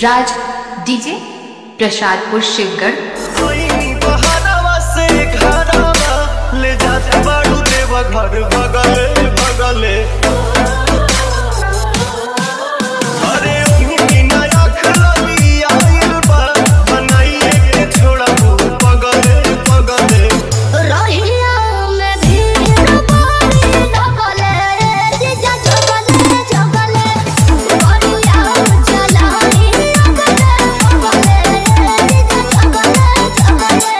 राज DJ Prasadpur Shivgarh. ले जाते बाड़ू देवा घर भगले भगले अरे बिना अखलली आइल बा बनाइए के छोड़ा पगले पगले रहिया में भीड़ पानी लगले जीजा जगले जगले बड़िया चलाई अगले बगले जीजा जगले जगले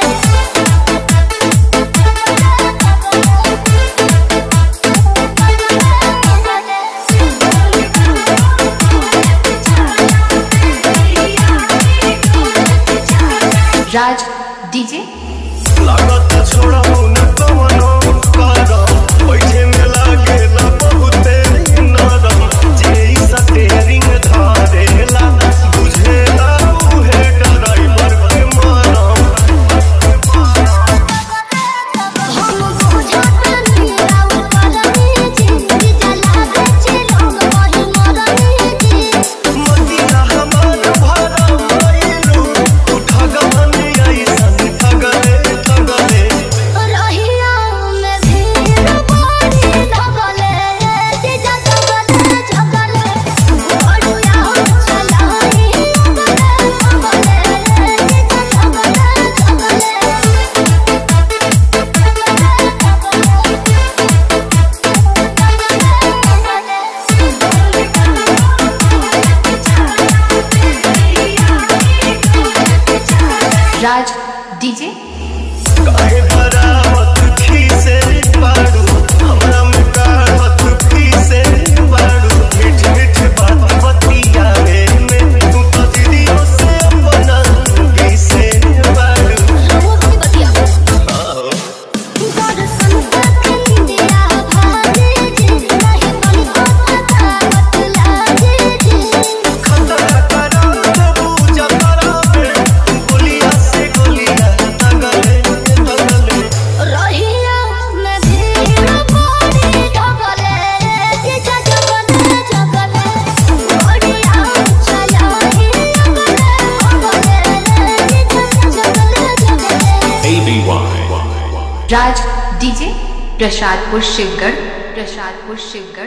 राज डीजे लागत छोड़ा न कवनो करो बैठे में लागेला बहुते नरम जे स्टीयरिंग धारेला बुझेला उहे ड्राइवर के मरम हम बुझत नीरा करनी जी जला बेचे लोग वही मरनी जी मदीना हमार भरम आइलू उठा गमन ऐसन ठगले ठगले रहिया में भीड़ पानी लगले जीजा जगले जगले बड़िया चलाई अगले बगले जीजा जगले राज डीजे काहे बरावत खीसे बाड़ू हमरा में काढ़त खीसे बाड़ू मीठ मीठ बात बतियावे में तू तो दीदियों से अपना गीसे बाड़ू बतिया आहो दर्शन करके दिया भाजे जी नहीं कहीं पता बतला जी खतरा करा देबू जतरा में गोलियां से गोलियां तगले तगले रहिया में भीड़ पानी लगले जीजा जगले जगले बड़िया चलाई अगले बगले जीजा जगले जगले राज डीजे प्रसादपुर शिवगढ़।